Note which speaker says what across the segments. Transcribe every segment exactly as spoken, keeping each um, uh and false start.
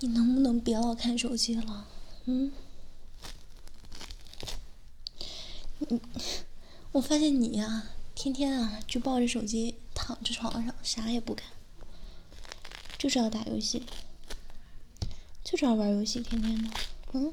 Speaker 1: 你能不能别老看手机了？嗯，你，我发现你呀、啊，天天啊就抱着手机躺着床上，啥也不干，就知道打游戏，就知道玩游戏，天天的。嗯。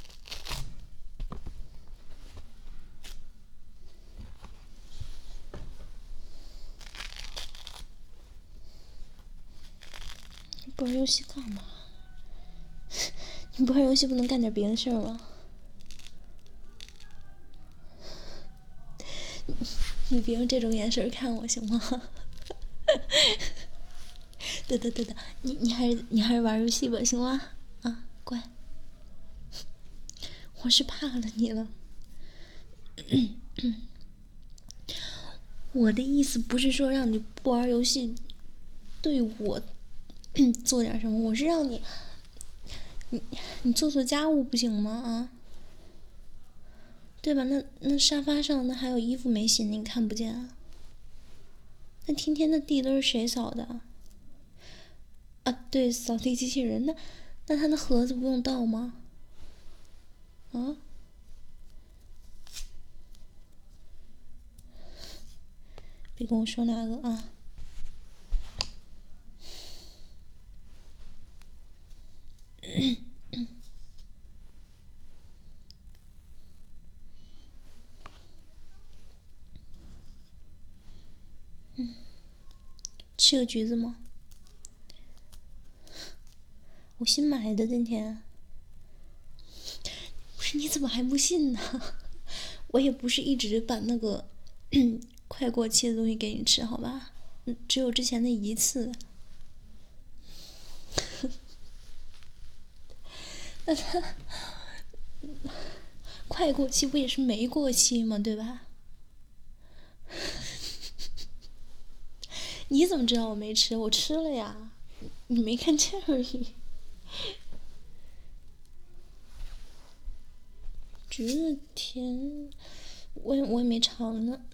Speaker 1: 你不玩游戏干嘛？你不玩游戏不能干点别的事儿吗？你别用这种眼神看我行吗？得得得得，你你还是你还是玩游戏吧，行吗？啊，乖。我是怕了你了。我的意思不是说让你不玩游戏，对我做点什么，我是让你，你你做做家务不行吗？啊，对吧？那那沙发上那还有衣服没洗，你看不见啊？那天天的地都是谁扫的？啊，对，扫地机器人。那那他的盒子不用倒吗？啊？别跟我说那个啊！嗯，吃个橘子吗？我新买的今天。不是，你怎么还不信呢？我也不是一直把那个快过期的东西给你吃，好吧？只有之前那一次。那他快过期不也是没过期吗？对吧？你怎么知道我没吃？我吃了呀，你没看见而已。橘子甜，我也我也没尝呢，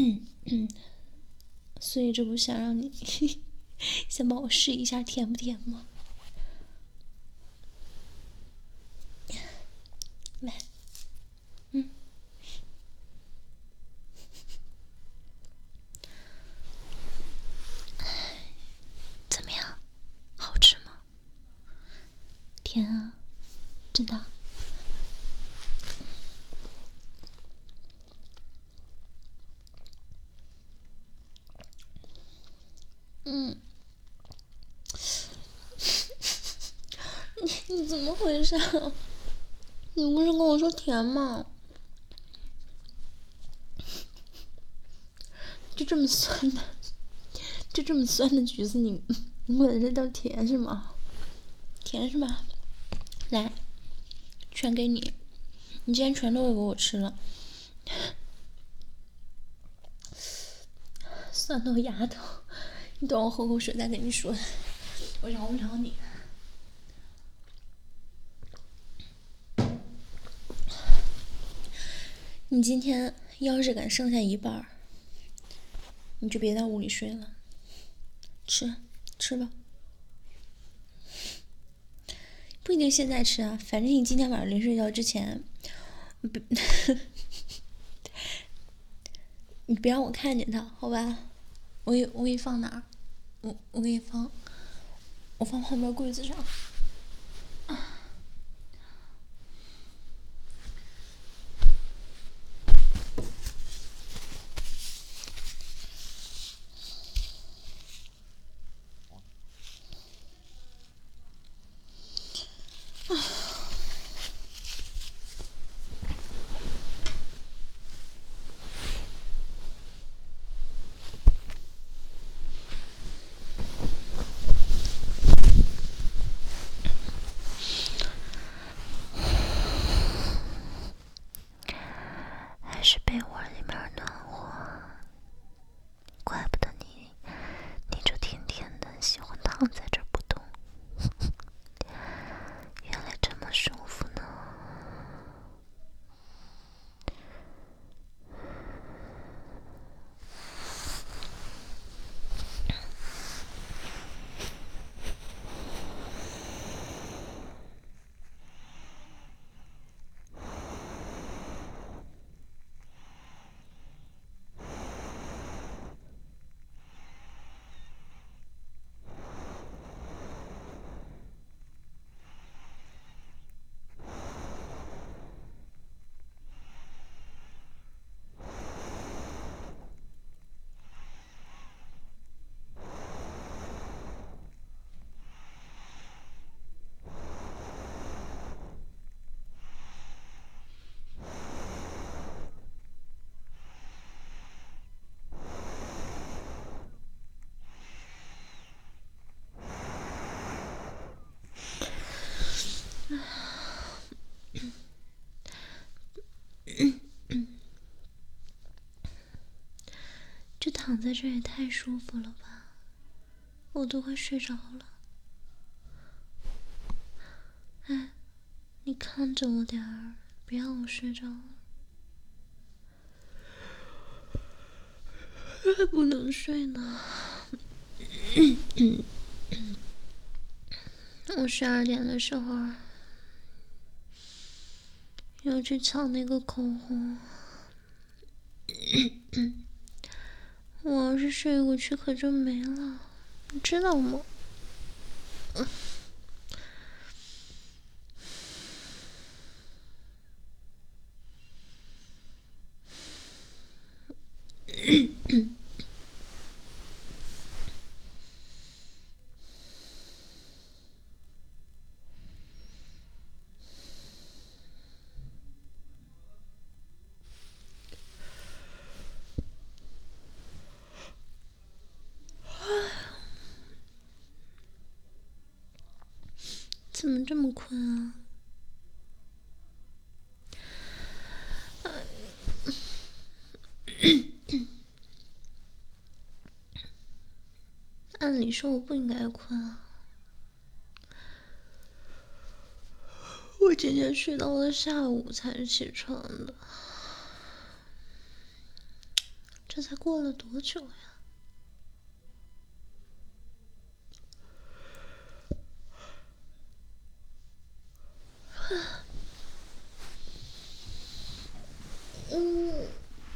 Speaker 1: 所以这不想让你先帮我试一下甜不甜吗？来，嗯，怎么样？好吃吗？甜啊，真的。嗯，你你怎么回事？你不是跟我说甜吗？就这么酸的，就这么酸的橘子，你你管这叫甜是吗？甜是吧？来，全给你，你今天全都给我吃了，酸到牙疼。你等我喝口水再跟你说，我饶不了你。你今天要是敢剩下一半儿，你就别在屋里睡了，吃吃吧。不一定现在吃啊，反正你今天晚上临睡觉之前，不，你别让我看见它，好吧？我给我给你放哪儿？我我给你放，我放旁边柜子上。还是被窝里面暖和，怪不得你，你就天天的喜欢躺在这儿不动，原来这么舒服呢。 躺在这也太舒服了吧，我都快睡着了。哎，你看着我点儿，别让我睡着了。还不能睡呢。我十二点的时候要去抢那个口红。我要是睡过去可就没了，你知道吗？怎么这么困啊？按理说我不应该困啊，我今天睡到了下午才起床的，这才过了多久呀？嗯。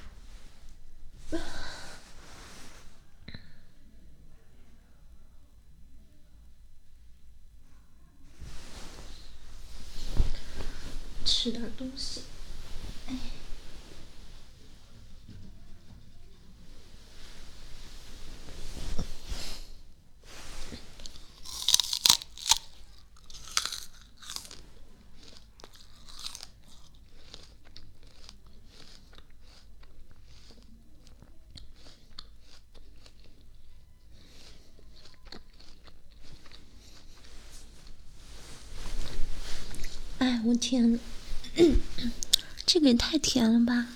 Speaker 1: 吃点东西。哎。哎，我天，这个也太甜了吧！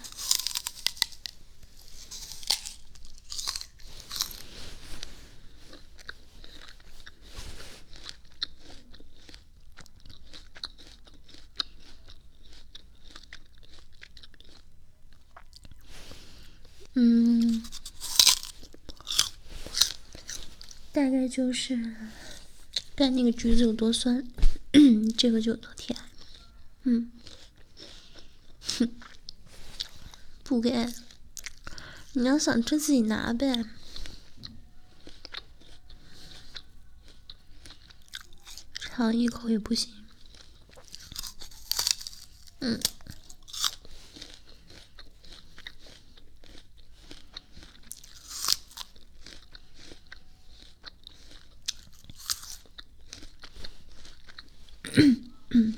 Speaker 1: 嗯，大概就是看那个橘子有多酸，这个就有多甜。嗯，哼，不给，你要想吃自己拿呗。尝一口也不行。嗯。嗯。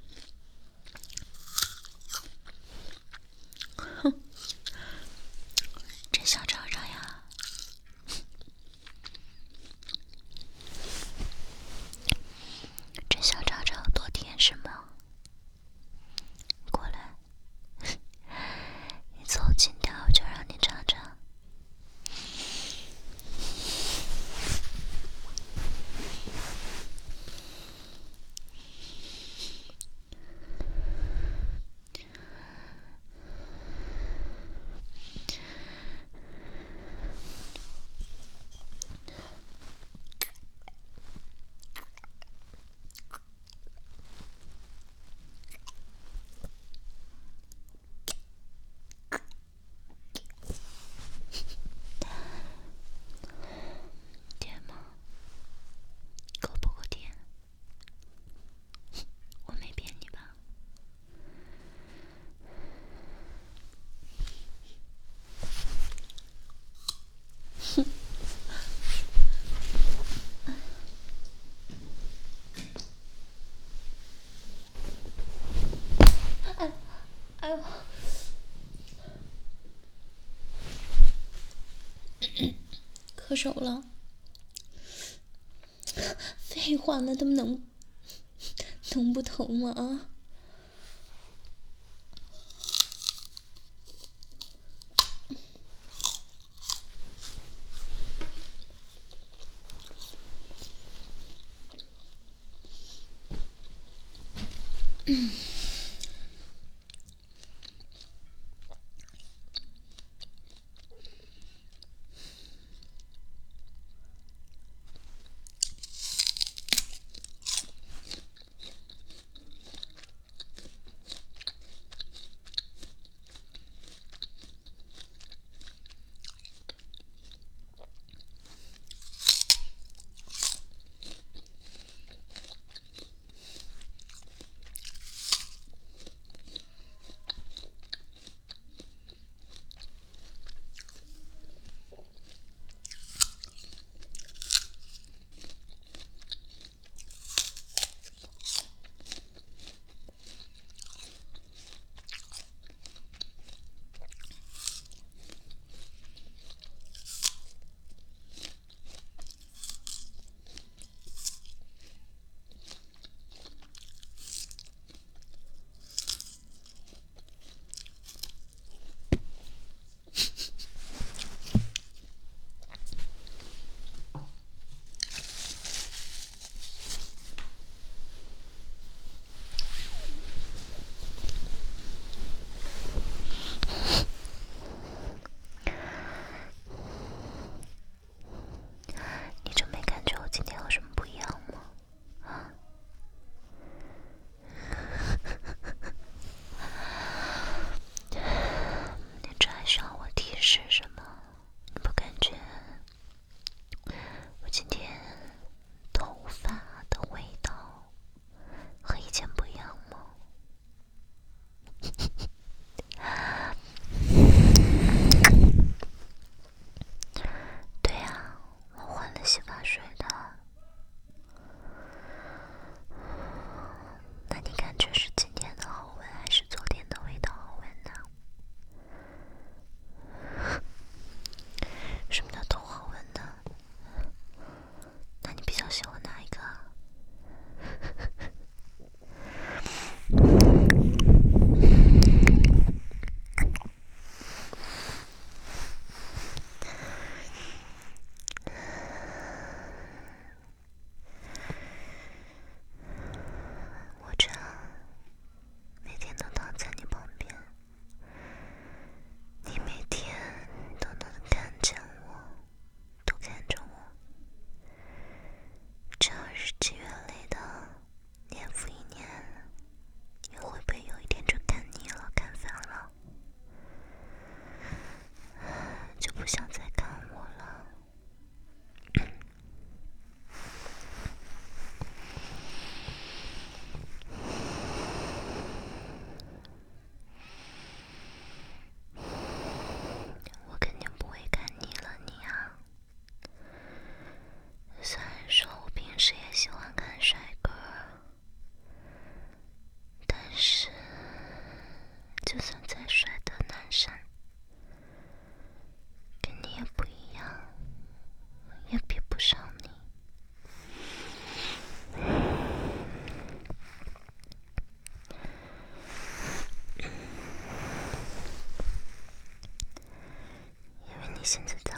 Speaker 1: 哼，这小尝尝呀，这小尝尝有多甜是吗？过来，你凑近点，我就让你尝尝。甜吗？够不够甜？我没骗你吧？哼。哎，哎呦！咳手了。废话，那他们能能不疼吗？啊！
Speaker 2: 现在在